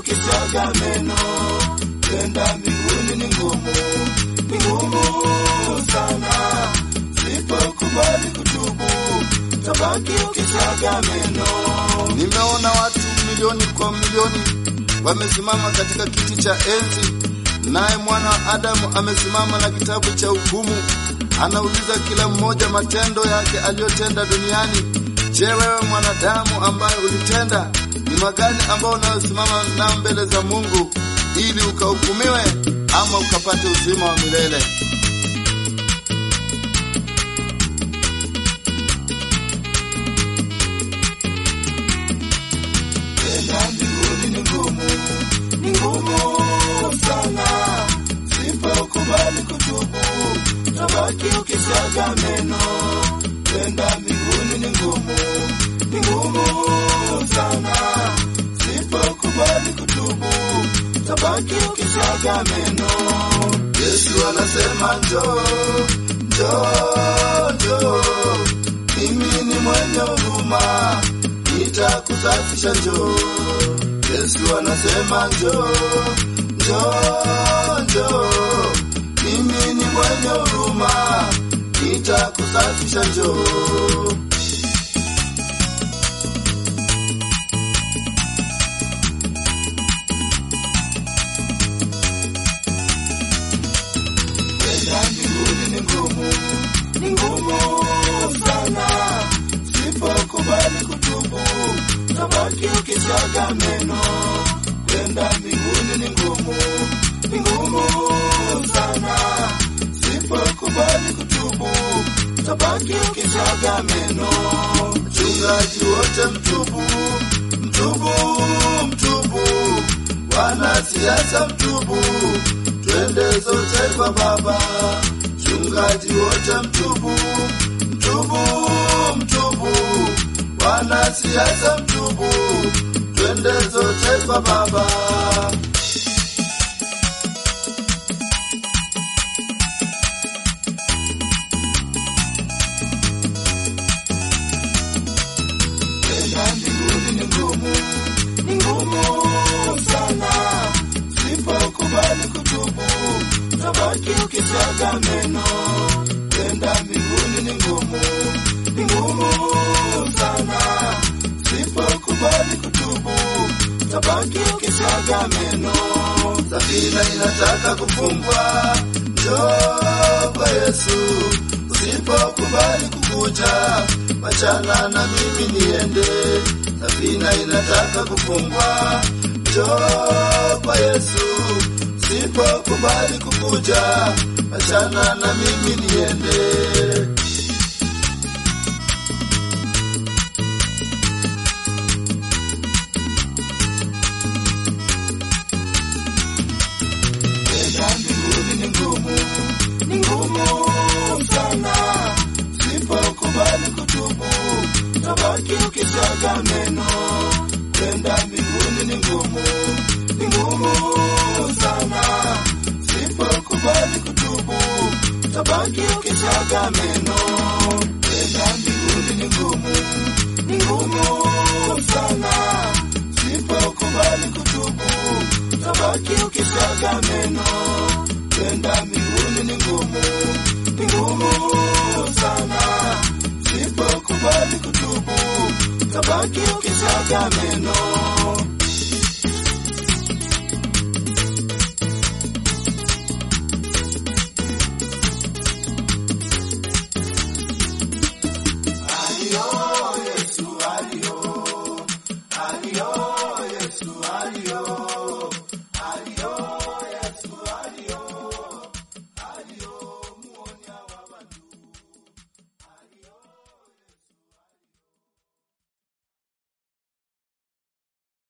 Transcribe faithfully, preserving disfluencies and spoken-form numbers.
ukisaga meno, kwenda mbinguni ni ngumu, ni ngumu sana. Sipokubali kutubu, tabaki ukisaga meno. Nimeona watu milioni kwa milioni wamesimama katika kiti cha enzi, naye mwana wa Adamu amesimama na kitabu cha hukumu. Anauliza kila mmoja matendo yake aliyotenda duniani. Je, wewe mwanadamu ambaye ulitenda, ni magani ambao unayosimama na mbele za Mungu ili ukahukumiwe ama ukapate uzima wa milele? Kwenda mbinguni ni ngumu, ni ngumu sana. Sipokubali kutubu, tabaki ukisaga meno. Kwenda mbinguni ni ngumu, ni ngumu sana. Sipokubali kutubu, tabaki ukisaga meno. Yesu anasema njoo, njoo, njoo, mimi ni mwenye huruma, nitakusafisha njoo. Yesu anasema njoo, njoo, njoo, mimi ni mwenye huruma, nitakusafisha njoo. Kwenda mbinguni ni ngumu, ni ngumu sana. Sipokubali kutubu, tabaki ukisaga meno. Kwenda mbinguni ni ngumu, ni ngumu sana. Sipokubali kutubu, tabaki ukisaga meno. Mchungaji wote mtubu, mtubu, mtubu. Wanasiasa mtubu, twende zote kwa Baba. Mchungaji wote mtubu, mtubu, mtubu. Wanasiasa mtubu, twende zote kwa Baba. Kwenda mbinguni ni ngumu, ni ngumu sana. Sipokubali kutubu, tabaki ukisaga meno. Kwenda mbinguni ni ngumu, ni ngumu sana. Sipokubali kutubu, tabaki ukisaga meno. Safina inataka kufungwa, njoo kwa Yesu. Usipokubali kukuja, wachana na mimi niende. Safina inataka kufungwa, njoo kwa Yesu. Usipokubali kukuja, wachana na mimi niende. Kwenda mbinguni ni ngumu, ni ngumu sana. Sipokubali kutubu, tabaki ukisaga meno. Kwenda mbinguni ni ngumu, ni ngumu sana. Sipokubali kutubu, tabaki ukisaga meno. Kwenda mbinguni ni ngumu, ni ngumu sana. Sipokubali kutubu, tabaki ukisaga meno. Kwenda mbinguni ni ngumu, ni ngumu sana. Sipokubali kutubu, tabaki ukisaga meno.